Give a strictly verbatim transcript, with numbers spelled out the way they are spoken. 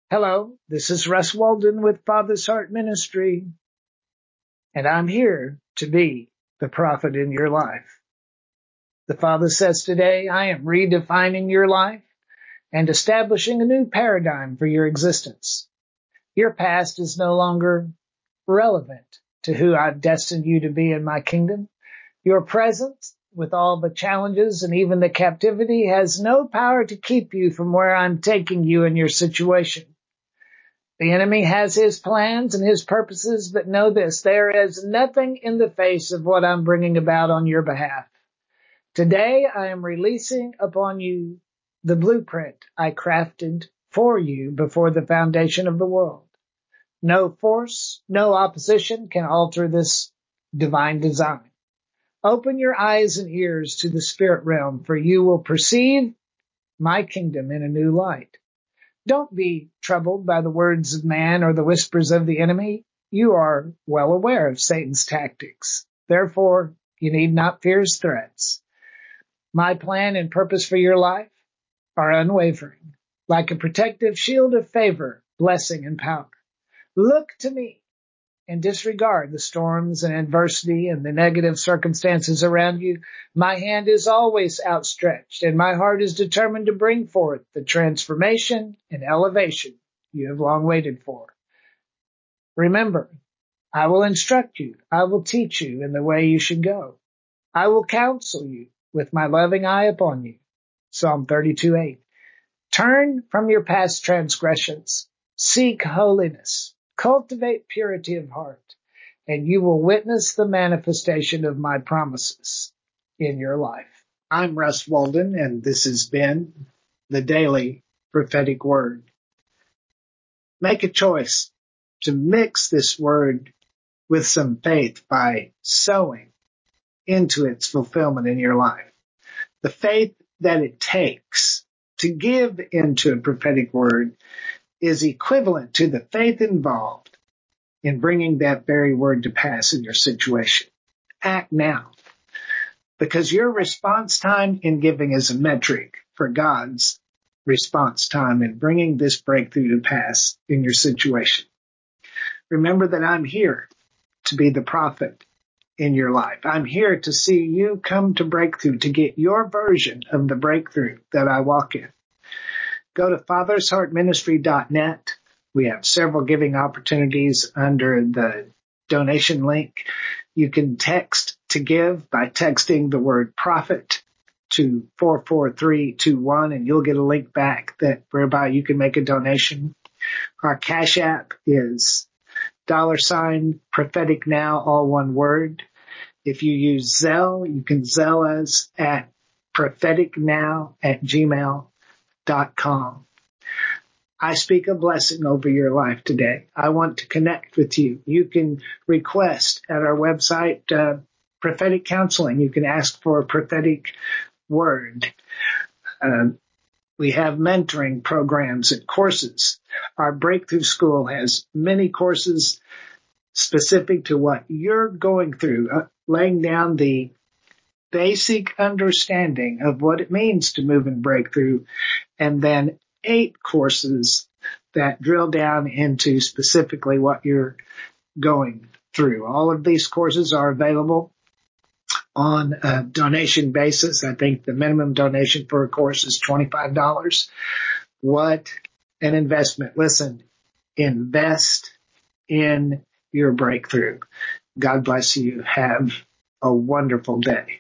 Hello, this is Russ Walden with Father's Heart Ministry, and I'm here to be the prophet in your life. The Father says today, I am redefining your life and establishing a new paradigm for your existence. Your past is no longer relevant to who I've destined you to be in my kingdom. Your present, with all the challenges and even the captivity, has no power to keep you from where I'm taking you in your situation. The enemy has his plans and his purposes, but know this, there is nothing in the face of what I'm bringing about on your behalf. Today, I am releasing upon you the blueprint I crafted for you before the foundation of the world. No force, no opposition can alter this divine design. Open your eyes and ears to the spirit realm, for you will perceive my kingdom in a new light. Don't be troubled by the words of man or the whispers of the enemy. You are well aware of Satan's tactics. Therefore, you need not fear his threats. My plan and purpose for your life are unwavering, like a protective shield of favor, blessing, and power. Look to me and disregard the storms and adversity and the negative circumstances around you. My hand is always outstretched, and my heart is determined to bring forth the transformation and elevation you have long waited for. Remember, I will instruct you. I will teach you in the way you should go. I will counsel you with my loving eye upon you. Psalm thirty-two eight. Turn from your past transgressions. Seek holiness. Cultivate purity of heart, and you will witness the manifestation of my promises in your life. I'm Russ Walden, and this has been the Daily Prophetic Word. Make a choice to mix this word with some faith by sowing into its fulfillment in your life. The faith that it takes to give into a prophetic word is equivalent to the faith involved in bringing that very word to pass in your situation. Act now, because your response time in giving is a metric for God's response time in bringing this breakthrough to pass in your situation. Remember that I'm here to be the prophet in your life. I'm here to see you come to breakthrough, to get your version of the breakthrough that I walk in. Go to fathers heart ministry dot net. We have several giving opportunities under the donation link. You can text to give by texting the word prophet to four four three two one, and you'll get a link back that whereby you can make a donation. Our Cash App is dollar sign prophetic now, all one word. If you use Zelle, you can Zelle us at propheticnow at gmail dot com. I speak a blessing over your life today. I want to connect with you. You can request at our website uh, prophetic counseling. You can ask for a prophetic word. Uh, we have mentoring programs and courses. Our Breakthrough School has many courses specific to what you're going through, uh, laying down the basic understanding of what it means to move in breakthrough, and then eight courses that drill down into specifically what you're going through. All of these courses are available on a donation basis. I think the minimum donation for a course is twenty-five dollars. What an investment. Listen, invest in your breakthrough. God bless you. Have a wonderful day.